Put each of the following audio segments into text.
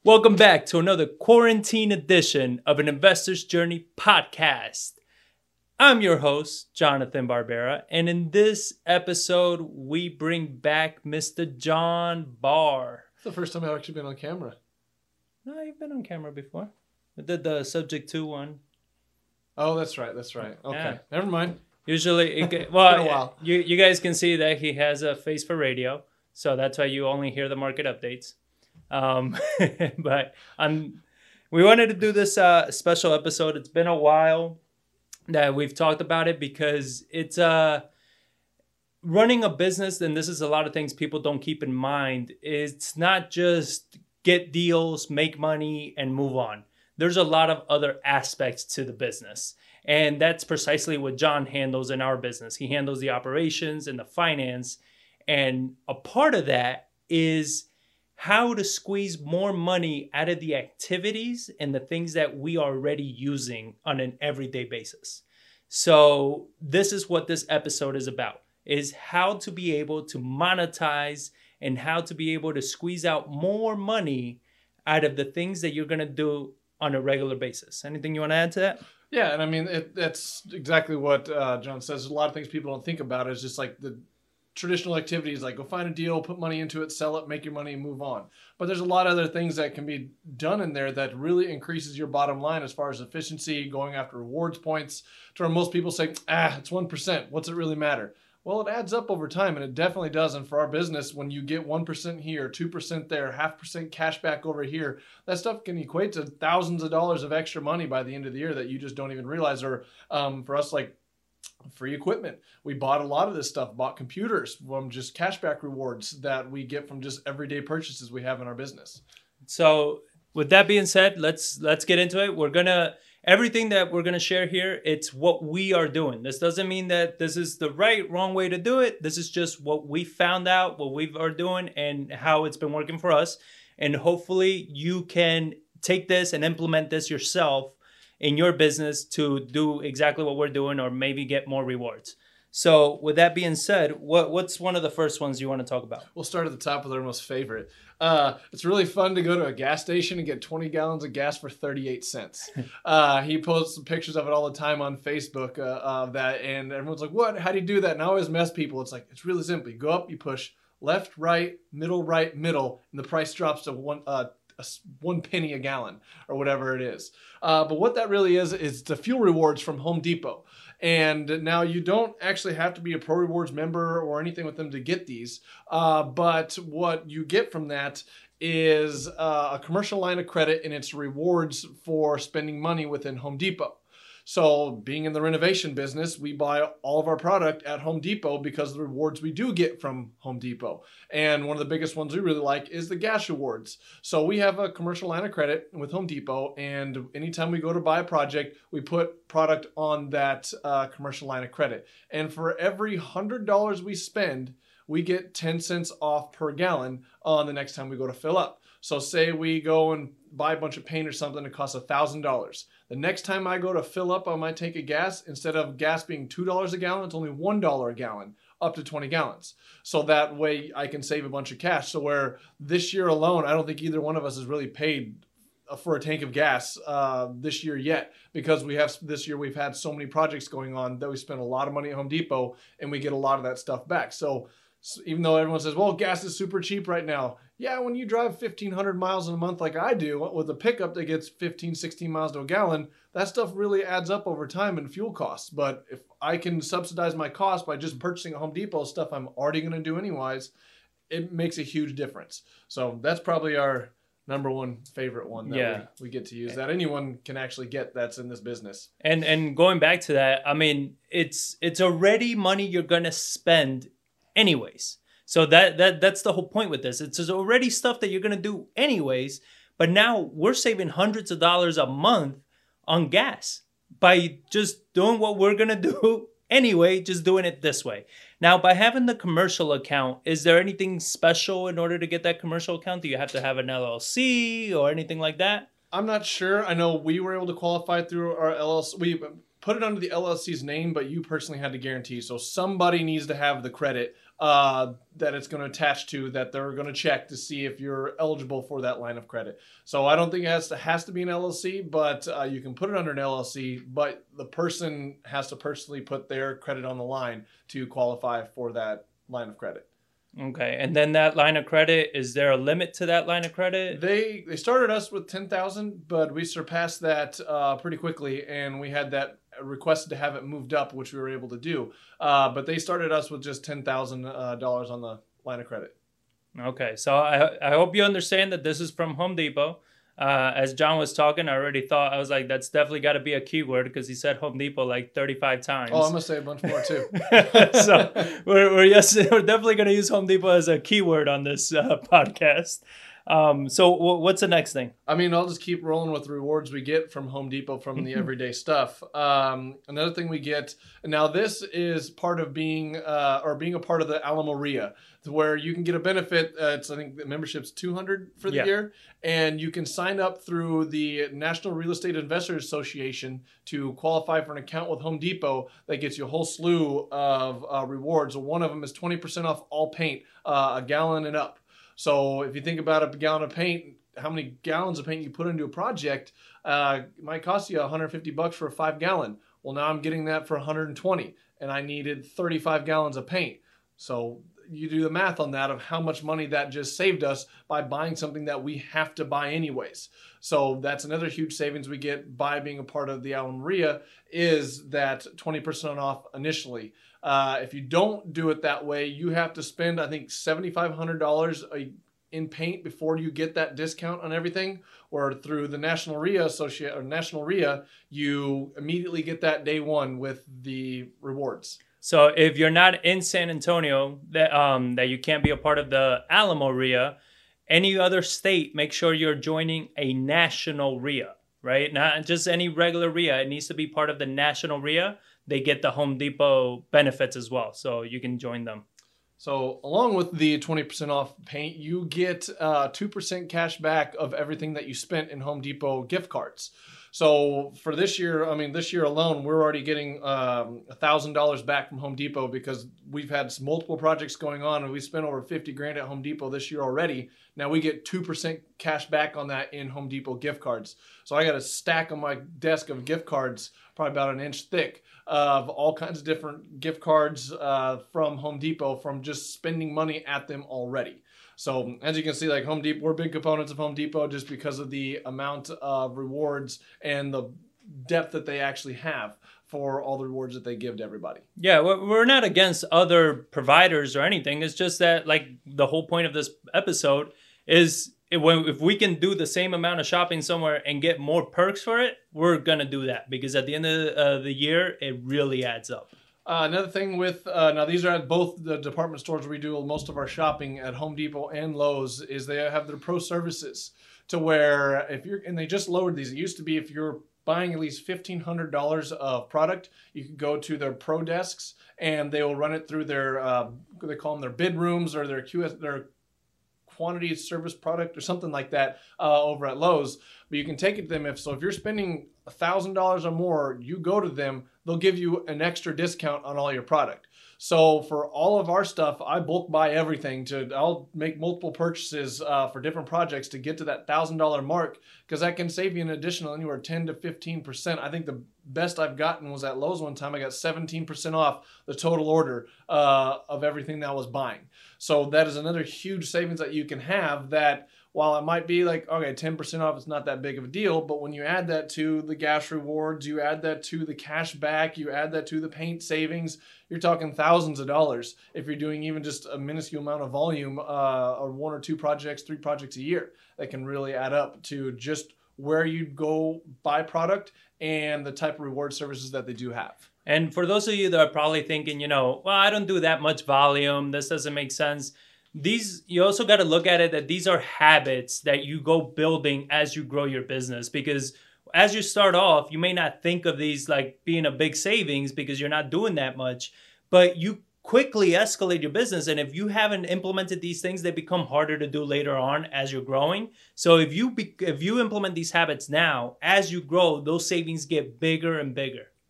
Welcome back to another quarantine edition of an Investor's Journey podcast. I'm your host, Jonathan Barbera, and in this episode, we bring back Mr. John Barr. It's the first time I've actually been on camera. No, you've been on camera before. I did the Subject 2 one. Oh, that's right. Okay, yeah. Never mind. Usually, It's been a while. You guys can see that he has a face for radio, so that's why you only hear the market updates. But we wanted to do this special episode. It's been a while that we've talked about it because it's running a business, and this is a lot of things people don't keep in mind. It's not just get deals, make money, and move on. There's a lot of other aspects to the business. And that's precisely what John handles in our business. He handles the operations and the finance. And a part of that is how to squeeze more money out of the activities and the things that we are already using on an everyday basis. So this is what this episode is about, is how to be able to monetize and how to be able to squeeze out more money out of the things that you're going to do on a regular basis. Anything you want to add to that? Yeah, and I mean, that's exactly what John says. There's a lot of things people don't think about. It's just like the traditional activities, like go find a deal, put money into it, sell it, make your money, and move on. But there's a lot of other things that can be done in there that really increases your bottom line as far as efficiency, going after rewards points, to where most people say, it's 1%. What's it really matter? Well, it adds up over time, and it definitely does. And for our business, when you get 1% here, 2% there, 0.5% cash back over here, that stuff can equate to thousands of dollars of extra money by the end of the year that you just don't even realize. Or for us, like free equipment. We bought a lot of this stuff, bought computers from just cashback rewards that we get from just everyday purchases we have in our business. So with that being said, let's get into it. Everything that we're going to share here, it's what we are doing. This doesn't mean that this is the wrong way to do it. This is just what we found out, what we are doing, and how it's been working for us. And hopefully you can take this and implement this yourself in your business to do exactly what we're doing or maybe get more rewards. So with that being said, what's one of the first ones you want to talk about? We'll start at the top with our most favorite. It's really fun to go to a gas station and get 20 gallons of gas for 38 cents. He posts pictures of it all the time on Facebook of that, and everyone's like, what? How do you do that? And I always mess people. It's like, it's really simple. You go up, you push left, right, middle, and the price drops to one penny a gallon or whatever it is. But what that really is the fuel rewards from Home Depot. And now you don't actually have to be a Pro Rewards member or anything with them to get these. But what you get from that is a commercial line of credit, and it's rewards for spending money within Home Depot. So being in the renovation business, we buy all of our product at Home Depot because of the rewards we do get from Home Depot. And one of the biggest ones we really like is the gas rewards. So we have a commercial line of credit with Home Depot, and anytime we go to buy a project, we put product on that commercial line of credit. And for every $100 we spend, we get 10 cents off per gallon on the next time we go to fill up. So say we go and buy a bunch of paint or something that costs $1,000. The next time I go to fill up on my tank of gas, instead of gas being $2 a gallon, it's only $1 a gallon, up to 20 gallons. So that way I can save a bunch of cash. So where this year alone, I don't think either one of us has really paid for a tank of gas this year yet, because this year we've had so many projects going on that we spent a lot of money at Home Depot and we get a lot of that stuff back. So even though everyone says, well, gas is super cheap right now. Yeah, when you drive 1,500 miles in a month like I do with a pickup that gets 15, 16 miles to a gallon, that stuff really adds up over time in fuel costs. But if I can subsidize my cost by just purchasing at Home Depot stuff I'm already going to do anyways, it makes a huge difference. So that's probably our number one favorite one that we get to use, that anyone can actually get that's in this business. And going back to that, I mean, it's already money you're going to spend anyways. So that's the whole point with this. It's already stuff that you're going to do anyways, but now we're saving hundreds of dollars a month on gas by just doing what we're going to do anyway, just doing it this way. Now, by having the commercial account, is there anything special in order to get that commercial account? Do you have to have an LLC or anything like that? I'm not sure. I know we were able to qualify through our LLC. We put it under the LLC's name, but you personally had to guarantee. So somebody needs to have the credit that it's going to attach to, that they're going to check to see if you're eligible for that line of credit. So I don't think it has to be an LLC, but you can put it under an LLC, but the person has to personally put their credit on the line to qualify for that line of credit. Okay, and then that line of credit, is there a limit to that line of credit? They started us with 10,000, but we surpassed that pretty quickly, and we had that requested to have it moved up, which we were able to do. But they started us with just $10,000 on the line of credit. Okay, so I hope you understand that this is from Home Depot. As John was talking, I already thought, I was like, that's definitely got to be a keyword because he said Home Depot like 35 times. Oh, I'm going to say a bunch more too. So we're definitely going to use Home Depot as a keyword on this podcast. So what's the next thing? I mean, I'll just keep rolling with the rewards we get from Home Depot from the everyday stuff. Another thing we get, now this is part of being a part of the Alamo RIA, where you can get a benefit. I think the membership's $200 for the year, and you can sign up through the National Real Estate Investors Association to qualify for an account with Home Depot that gets you a whole slew of rewards. One of them is 20% off all paint, a gallon and up. So if you think about a gallon of paint, how many gallons of paint you put into a project, it might cost you $150 for a 5-gallon. Well, now I'm getting that for $120, and I needed 35 gallons of paint. So you do the math on that of how much money that just saved us by buying something that we have to buy anyways. So that's another huge savings we get by being a part of the Alamo RIA, is that 20% off initially. If you don't do it that way, you have to spend, I think, $7,500 in paint before you get that discount on everything. Or through the National RIA, you immediately get that day one with the rewards. So if you're not in San Antonio, that you can't be a part of the Alamo RIA, any other state, make sure you're joining a national RIA, right? Not just any regular RIA. It needs to be part of the national RIA. They get the Home Depot benefits as well, so you can join them. So along with the 20% off paint, you get 2% cash back of everything that you spent in Home Depot gift cards. So for this year, this year alone, we're already getting $1,000 back from Home Depot because we've had multiple projects going on, and we spent over $50,000 at Home Depot this year already. Now we get 2% cash back on that in Home Depot gift cards. So I got a stack on my desk of gift cards, probably about an inch thick, of all kinds of different gift cards from Home Depot from just spending money at them already. So as you can see, like Home Depot, we're big components of Home Depot just because of the amount of rewards and the depth that they actually have for all the rewards that they give to everybody. Yeah, we're not against other providers or anything. It's just that, like, the whole point of this episode is if we can do the same amount of shopping somewhere and get more perks for it, we're going to do that, because at the end of the year, it really adds up. Another thing with, now these are at both the department stores where we do most of our shopping at Home Depot and Lowe's, is they have their pro services to where and they just lowered these. It used to be if you're buying at least $1,500 of product, you could go to their pro desks and they will run it through their, they call them their bid rooms or their quantity service product or something like that over at Lowe's. But you can take it to them if you're spending $1,000 or more, you go to them, they'll give you an extra discount on all your product. So for all of our stuff, I bulk buy everything. I'll make multiple purchases for different projects to get to that $1,000 mark, because that can save you an additional anywhere 10 to 15%. I think the best I've gotten was at Lowe's one time. I got 17% off the total order of everything that I was buying. So that is another huge savings that you can have, that while it might be like, okay, 10% off, it's not that big of a deal, but when you add that to the gas rewards, you add that to the cash back, you add that to the paint savings, you're talking thousands of dollars if you're doing even just a minuscule amount of volume or 1 or 2 projects, 3 projects a year. That can really add up to just where you go buy product and the type of reward services that they do have. And for those of you that are probably thinking, well, I don't do that much volume, this doesn't make sense. You also got to look at it that these are habits that you go building as you grow your business, because as you start off, you may not think of these like being a big savings because you're not doing that much, but you quickly escalate your business. And if you haven't implemented these things, they become harder to do later on as you're growing. So if you implement these habits now, as you grow, those savings get bigger and bigger.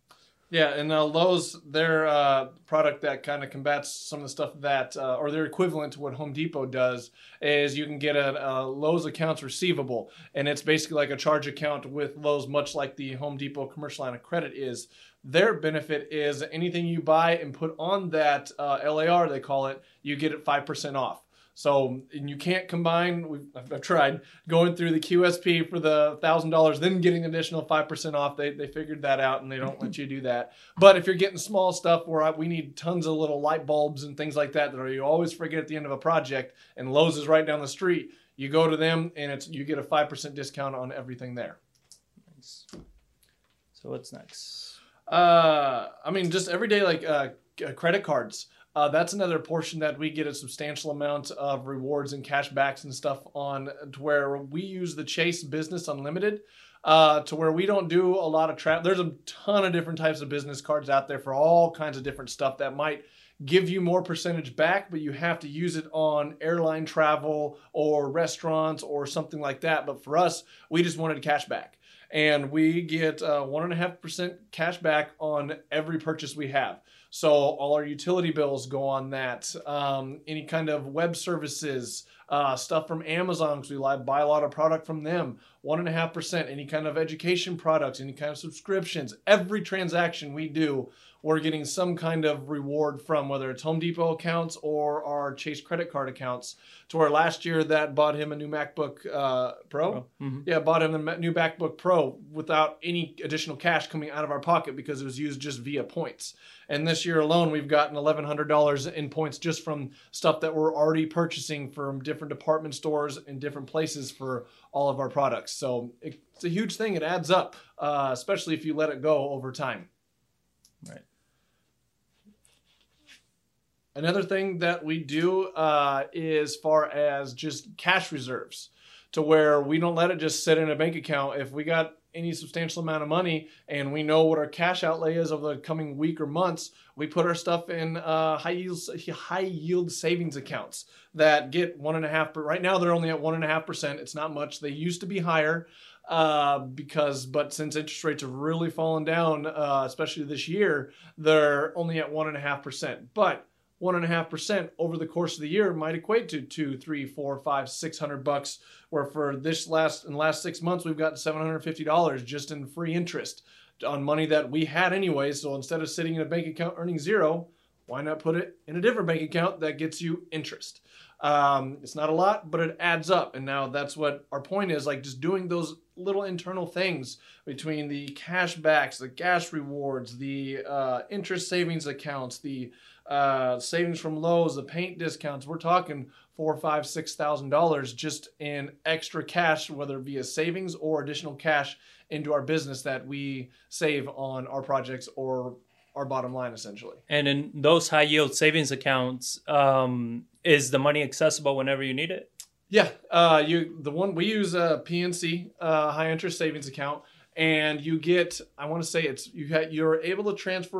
Yeah, and Lowe's, their product that kind of combats some of the stuff that, or their equivalent to what Home Depot does, is you can get a Lowe's accounts receivable, and it's basically like a charge account with Lowe's, much like the Home Depot commercial line of credit is. Their benefit is anything you buy and put on that LAR, they call it, you get it 5% off. So, and you can't combine, I've tried going through the QSP for the $1,000, then getting additional 5% off. They figured that out and they don't let you do that. But if you're getting small stuff where we need tons of little light bulbs and things like that you always forget at the end of a project, and Lowe's is right down the street, you go to them and you get a 5% discount on everything there. Nice. So what's next? I mean, just everyday credit cards. That's another portion that we get a substantial amount of rewards and cash backs and stuff on, to where we use the Chase Business Unlimited, to where we don't do a lot of travel. There's a ton of different types of business cards out there for all kinds of different stuff that might give you more percentage back, but you have to use it on airline travel or restaurants or something like that. But for us, we just wanted cash back. And we get 1.5% cash back on every purchase we have. So all our utility bills go on that. Any kind of web services, stuff from Amazon, because we buy a lot of product from them, 1.5%. Any kind of education products, any kind of subscriptions, every transaction we do, we're getting some kind of reward from, whether it's Home Depot accounts or our Chase credit card accounts. To where last year that bought him a new MacBook Pro. Mm-hmm. Yeah, bought him the new MacBook Pro without any additional cash coming out of our pocket because it was used just via points. And this year alone, we've gotten $1,100 in points just from stuff that we're already purchasing from different department stores in different places for all of our products. So it's a huge thing. It adds up, especially if you let it go over time. Right. Another thing that we do is far as just cash reserves, to where we don't let it just sit in a bank account. If we got any substantial amount of money and we know what our cash outlay is over the coming week or months, we put our stuff in high yield savings accounts that get 1.5%. Right now they're only at 1.5%. It's not much. They used to be higher. But since interest rates have really fallen down, especially this year, they're only at 1.5%. But 1.5% over the course of the year might equate to $200, $300, $400, $500, $600. Where for in the last 6 months, we've gotten $750 just in free interest on money that we had anyway. So instead of sitting in a bank account earning zero, why not put it in a different bank account that gets you interest? It's not a lot, but it adds up. And now that's what our point is, like just doing those little internal things between the cash backs, the gas rewards, the interest savings accounts, the savings from Lowe's, the paint discounts. We're talking $4,000, $5,000, $6,000 just in extra cash, whether via savings or additional cash into our business that we save on our projects or our bottom line, essentially. And in those high yield savings accounts, is the money accessible whenever you need it? Yeah, the one we use, PNC, high interest savings account, and you get, I want to say you're able to transfer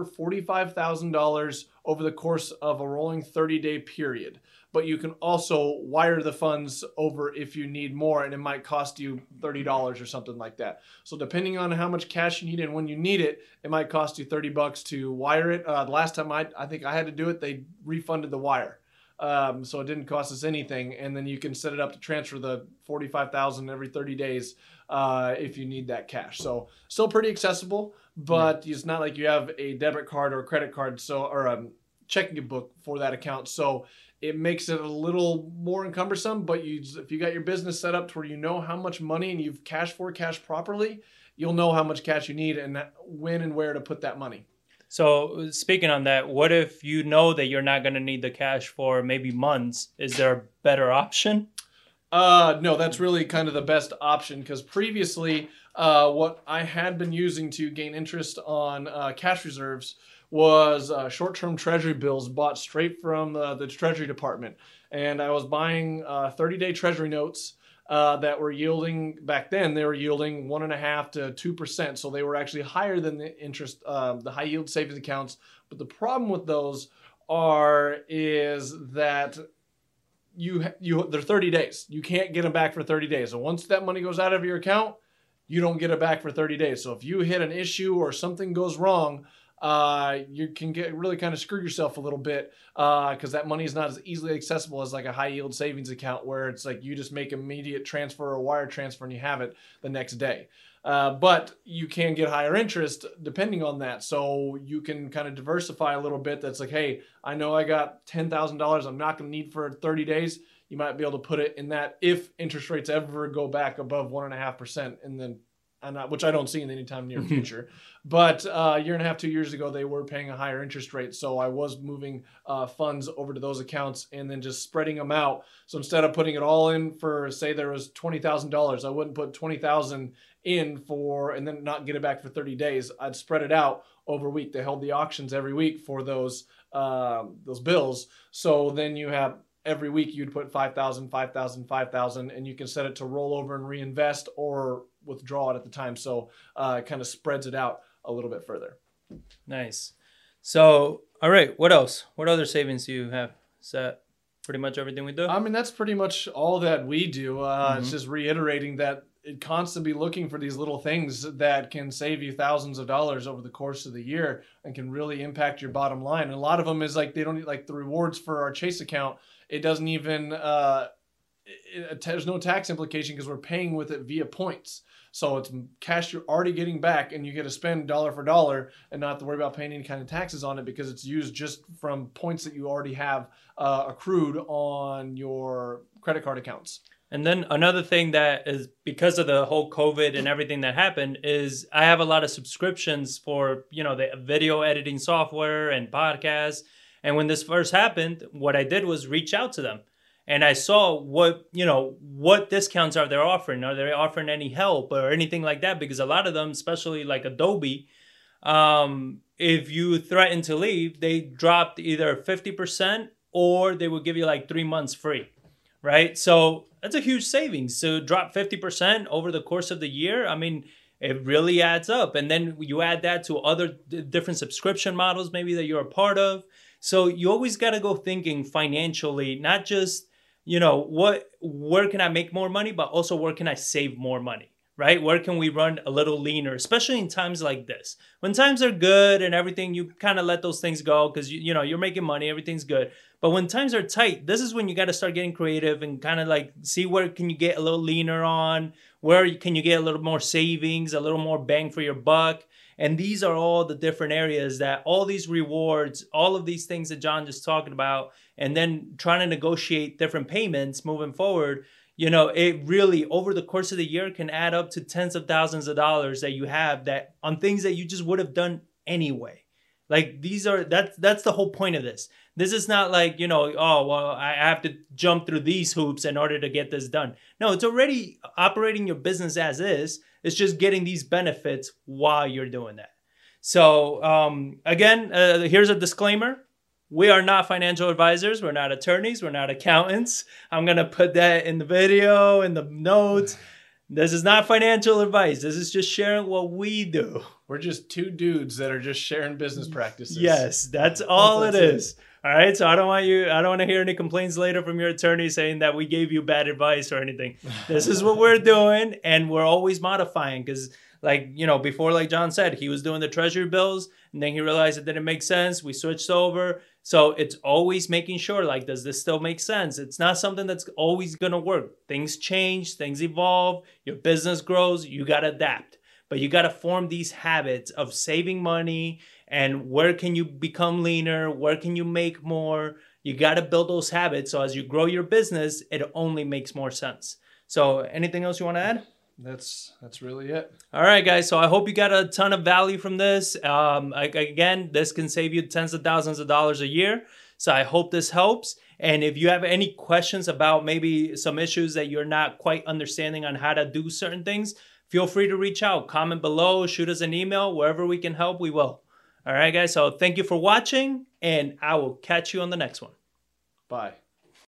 $45,000 over the course of a rolling 30-day period. But you can also wire the funds over if you need more, and it might cost you $30 or something like that. So depending on how much cash you need and when you need it, it might cost you $30 to wire it. The last time I think I had to do it, they refunded the wire. So it didn't cost us anything. And then you can set it up to transfer the $45,000 every 30 days if you need that cash. So still pretty accessible, but it's not like you have a debit card or a credit card, or a checking book for that account. So it makes it a little more encumbersome, but if you got your business set up to where you know how much money and you've cashed properly, you'll know how much cash you need and when and where to put that money. So speaking on that, what if you know that you're not going to need the cash for maybe months? Is there a better option? No, that's really kind of the best option, because previously what I had been using to gain interest on cash reserves was short-term treasury bills bought straight from the Treasury Department. And I was buying 30-day treasury notes that were yielding, back then, they were yielding 1.5% to 2%. So they were actually higher than the interest, the high yield savings accounts. But the problem with those is that they're 30 days. You can't get them back for 30 days. And once that money goes out of your account, you don't get it back for 30 days. So if you hit an issue or something goes wrong, you can get really kind of screw yourself a little bit because that money is not as easily accessible as like a high yield savings account where it's like you just make immediate transfer or wire transfer and you have it the next day. But you can get higher interest depending on that. So you can kind of diversify a little bit. That's like, hey, I know I got $10,000 I'm not going to need for 30 days. You might be able to put it in that if interest rates ever go back above 1.5%, and then which I don't see in any time near future. But a year and a half, 2 years ago, they were paying a higher interest rate. So I was moving funds over to those accounts and then just spreading them out. So instead of putting it all in for, say there was $20,000, I wouldn't put $20,000 in for and then not get it back for 30 days. I'd spread it out over a week. They held the auctions every week for those bills. So then you have every week you'd put 5,000, 5,000, 5,000, and you can set it to roll over and reinvest or withdraw it at the time. So it kind of spreads it out a little bit further. Nice. So, all right, what else? What other savings do you have? Is that pretty much everything we do? I mean, that's pretty much all that we do. It's just reiterating that constantly looking for these little things that can save you thousands of dollars over the course of the year and can really impact your bottom line. And a lot of them is like, they don't need, like the rewards for our Chase account. It doesn't even, there's no tax implication because we're paying with it via points. So it's cash you're already getting back and you get to spend dollar for dollar and not have to worry about paying any kind of taxes on it because it's used just from points that you already have accrued on your credit card accounts. And then another thing that is because of the whole COVID and everything that happened is I have a lot of subscriptions for, the video editing software and podcasts. And when this first happened, what I did was reach out to them. And I saw what discounts are they offering? Are they offering any help or anything like that? Because a lot of them, especially like Adobe, if you threaten to leave, they dropped either 50% or they will give you like 3 months free, right? So that's a huge savings. So drop 50% over the course of the year. I mean, it really adds up. And then you add that to other different subscription models maybe that you're a part of. So you always got to go thinking financially, not just, where can I make more money, but also where can I save more money, right? Where can we run a little leaner, especially in times like this? When times are good and everything, you kind of let those things go because, you're making money, everything's good. But when times are tight, this is when you got to start getting creative and kind of like see where can you get a little leaner on, where can you get a little more savings, a little more bang for your buck. And these are all the different areas that all these rewards, all of these things that John just talking about, and then trying to negotiate different payments moving forward, it really over the course of the year can add up to tens of thousands of dollars that you have that on things that you just would have done anyway. Like that's the whole point of this. This is not like, I have to jump through these hoops in order to get this done. No, it's already operating your business as is. It's just getting these benefits while you're doing that. So again, here's a disclaimer. We are not financial advisors. We're not attorneys. We're not accountants. I'm going to put that in the video, in the notes. This is not financial advice. This is just sharing what we do. We're just two dudes that are just sharing business practices. Yes, that's all it is. All right. So I don't want to hear any complaints later from your attorney saying that we gave you bad advice or anything. This is what we're doing. And we're always modifying because before, like John said, he was doing the treasury bills and then he realized it didn't make sense. We switched over. So it's always making sure, does this still make sense? It's not something that's always going to work. Things change, things evolve, your business grows, you got to adapt. But you got to form these habits of saving money and where can you become leaner? Where can you make more? You got to build those habits. So as you grow your business, it only makes more sense. So anything else you want to add? That's really it. All right, guys. So I hope you got a ton of value from this. Again, this can save you tens of thousands of dollars a year. So I hope this helps. And if you have any questions about maybe some issues that you're not quite understanding on how to do certain things, feel free to reach out, comment below, shoot us an email, wherever we can help, we will. All right, guys. So thank you for watching and I will catch you on the next one. Bye.